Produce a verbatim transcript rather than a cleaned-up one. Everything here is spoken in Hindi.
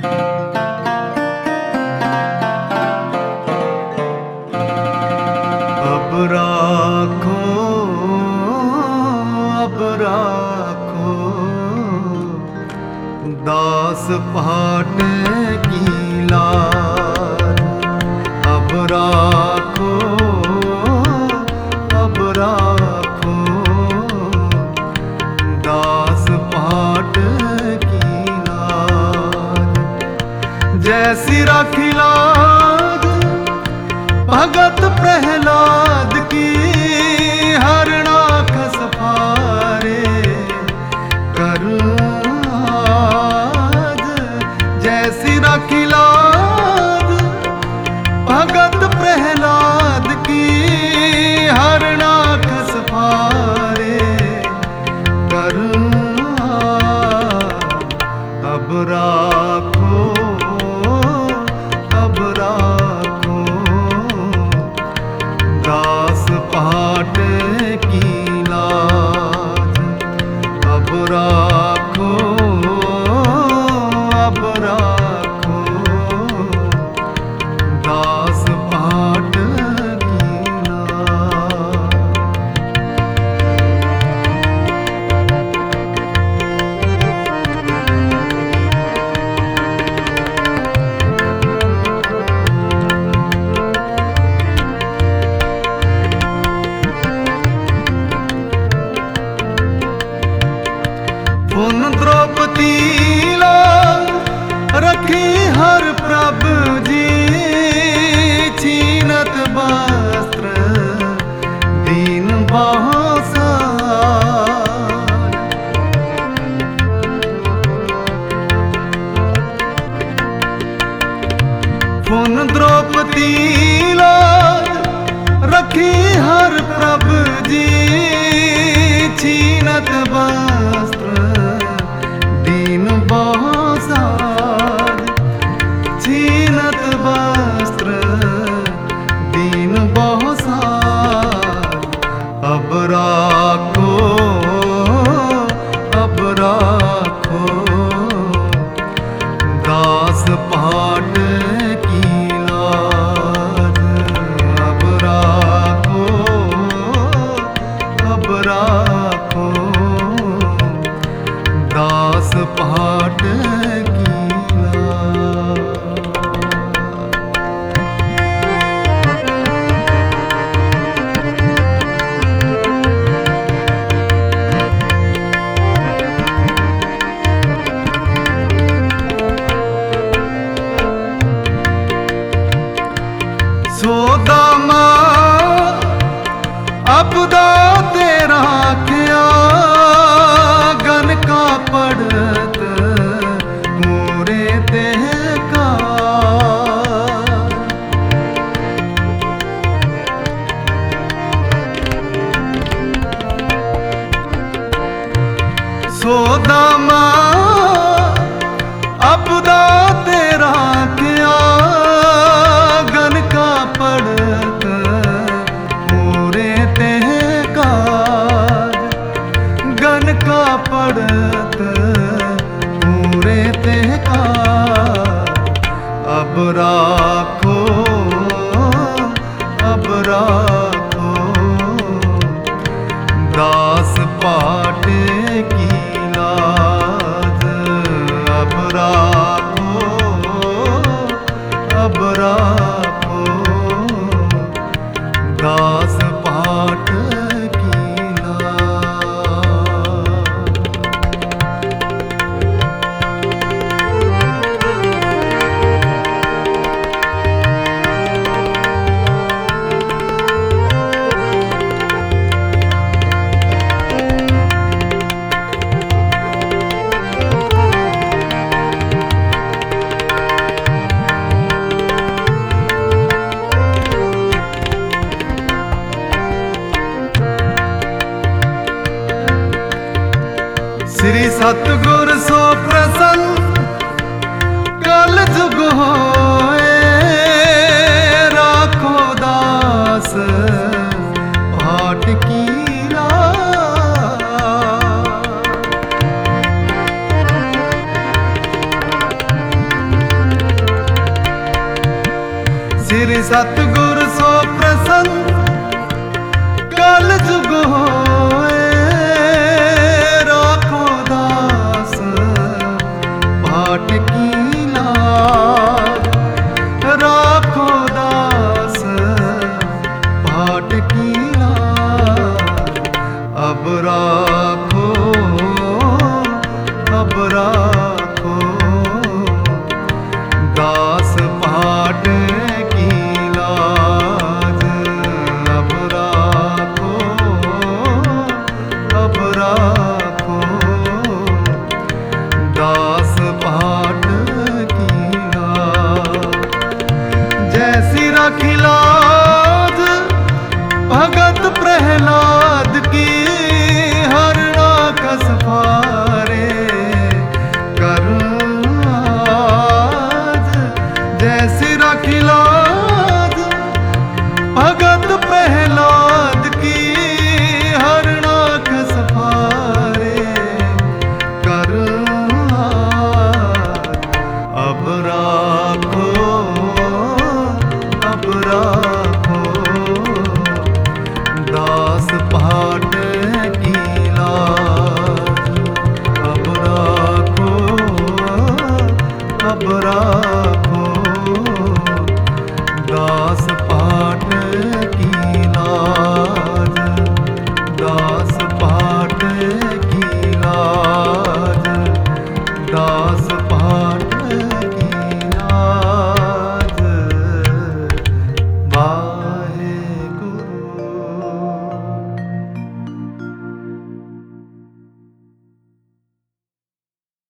अब राखो अब राखो दास पाटे की लाज। अब राखो अब राखो दास पाटे की लाज। जैसी राखी लाज भगत प्रहलाद की, हरना खस फारे कर आज। जैसी राखी लाज भगत प्रहलाद की, हरना खस फारे कर आज। अब राखो अब राखो दास पाटे की लाज। अब राखो अब राखो दास पाटे की लाज। पुन द्रौपदी लाज रखी हर प्रभ जी, छीनत वस्त्र दीन बहुसार। पुन द्रौपदी लाज रखी हर प्रभ जी, छीनत वस्त्र दीन बहुसार। छीनत वस्त्र दीन बहुसार। अब राखो अब राखो दास पाटे की लाज। अब राखो अब राखो श्री सतगुर सो प्रसन्न कल जुग होए, राखो दास पाठ की लाज, राखो दास पाठ की लाज। अब राखो अब राखो दास पाठ की लाज, अब राखो अब राखो दास पाठ की लाज। जैसी राखी लाज भगत प्रहलाद की, हर राखस फारे कर आज। जैसी राखी लाज भगत प्रहलाद की, हर राखस फारे कर आज। अब राखो अब राखो दास पाठ की लाज, अब राखो अब राखो